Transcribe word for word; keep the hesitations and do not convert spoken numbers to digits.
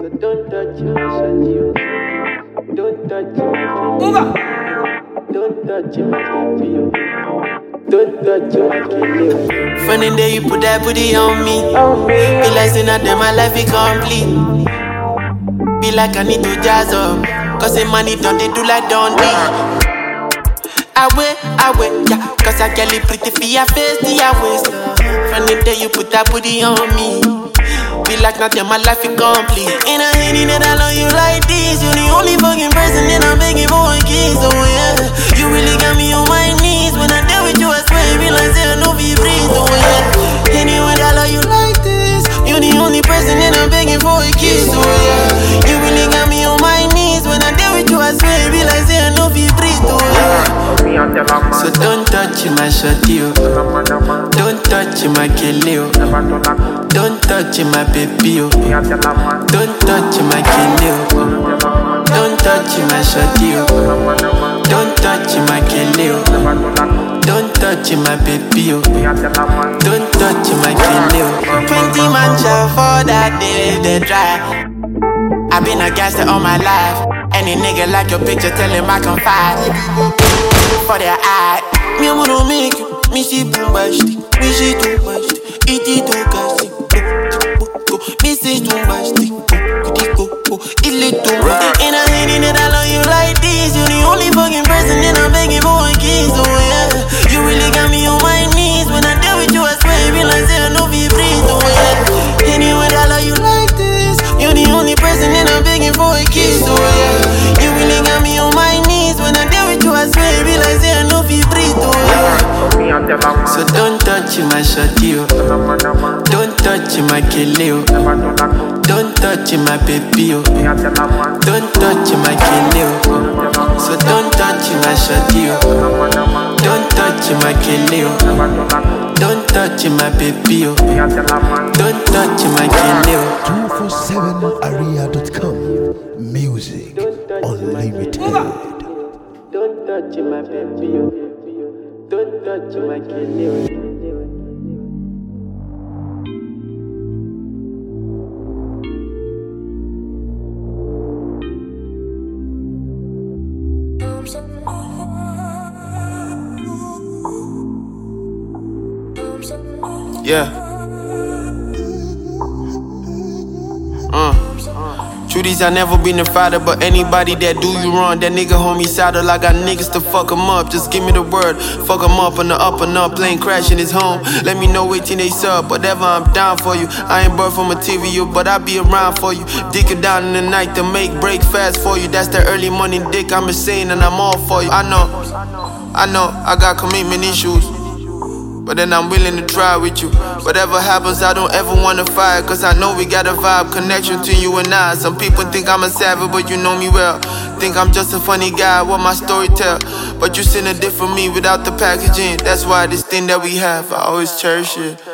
So don't touch my shawty. Don't touch my kid. Don't touch my kid. Don't touch my kid. Funny day you put that booty on me. Be like saying that my life is complete. Be like I need to jazz up. Cause the money don't they do like don't they? I wait, I wait, yeah. Cause I get it pretty for your face, the waist. Funny day you put that booty on me. Be like nothing, my life is complete. And I hate it that I love you like this. You're the only fucking person that I'm begging for a kiss. Oh yeah, you really got me on my knees. When I deal with you, I swear I realize that I know be breathe. Oh yeah, anyway, I love you like this. You're the only person that I'm begging for a kiss. Oh yeah, you really got me on my knees. When I deal with you, I swear I realize that I know be breathe. Oh yeah. So don't touch my shawty, oh. Don't touch my kelly, oh. Don't touch my baby, oh. Don't touch my kelly, oh. Don't touch my shawty, oh. Don't touch my kelly, oh. Don't touch my baby, oh. Don't touch my kelly, oh. Twenty man shall for that day they dry. I've been a gangster all my life. Any nigga like your picture, tell him I confide. For their eye, me I wanna make you. Me she boom bashty, me she too bashty. It is too gassy. Me say too bashty. It go go, it lit too much. And I hate it that I love you like this. You're the only fucking person that I'm begging for a kiss. Oh yeah, you really got me on my knees. When I deal with you, I swear I realize that I know be breathe. Oh yeah, anyway I love you like this. You're the only person that I'm begging for a kiss. Oh yeah, you really got me on my knees. When I deal with you, I swear I realize that I know be breathe. Oh yeah. So don't touch my shawty, oh. Don't touch my kelly, oh. Don't touch my baby, oh. Don't touch my kelly, oh. So don't touch my shawty, oh. Don't touch my kelly, oh. Don't touch my baby, oh. Don't touch my kelly, oh. two forty-seven area dot com. Music Unlimited. Don't touch my baby, oh. Don't touch my kid. Yeah. Uh. Trudies, I never been a fighter, but anybody that do you wrong, that nigga homie saddle. I got niggas to fuck him up, just give me the word. Fuck him up on the up and up, plane crashing his home. Let me know eighteen they sub, whatever, I'm down for you. I ain't birth for material, but I be around for you. Dick it down in the night to make break fast for you. That's the early morning dick, I'm insane and I'm all for you. I know, I know, I got commitment issues, but then I'm willing to try with you. Whatever happens, I don't ever wanna fight, cause I know we got a vibe, connection between you and I. Some people think I'm a savage, but you know me well. Think I'm just a funny guy, what my story tell. But you seen a different me without the packaging. That's why this thing that we have, I always cherish it.